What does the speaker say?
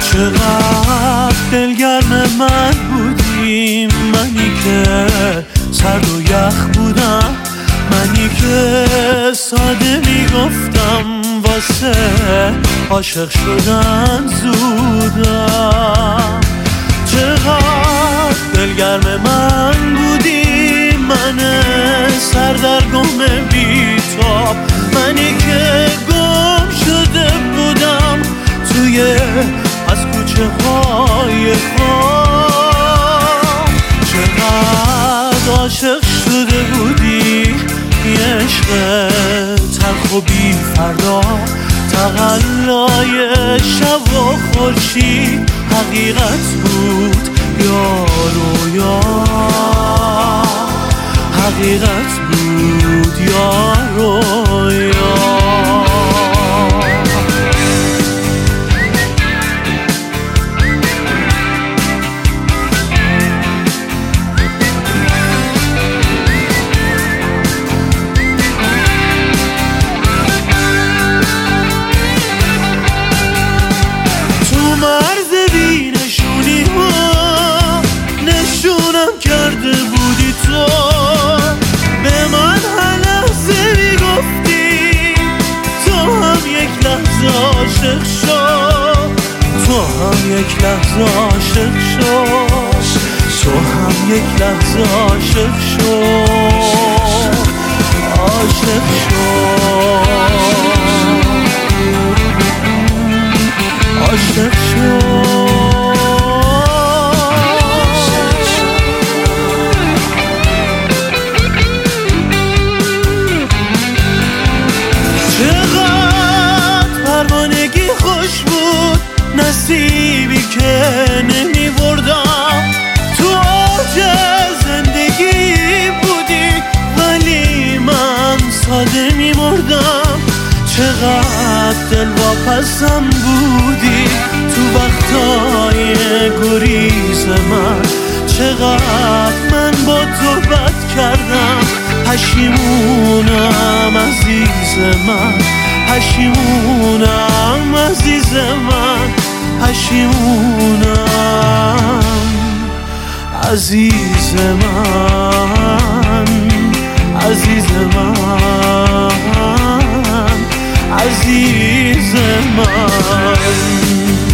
چقدر دلگرم من بودی، منی که سرد و یخ بودم، منی که ساده میگفتم واسه عاشق شدن زودم. چقدر دلگرم من بودی، من سردرگم بیتاب، منی که گم شده بودم توی از کوچه های خواب. چقدر عاشق شده بودی، یه عشق تلخ و بی فردا، تقلای شب و خورشید حقیقت بود یا رویا، حقیقت بود یا رویا. کرده بودی تو به من هر لحظه میگفتی تو هم یک لحظه عاشق شو، تو هم یک لحظه عاشق شو، تو هم یک لحظه عاشق شو، عاشق شو، عاشق شو. نصیبی که نمی بردم، تو اوج زندگی بودی ولی من ساده می مردم. چقدر دلواپسم بودی تو وقتای گریز من، چقدر من با تو بد کردم، پشیمونم عزیز من، پشیمونم عزیز من، پشیمونم عزیز من، عزیز من، عزیز من.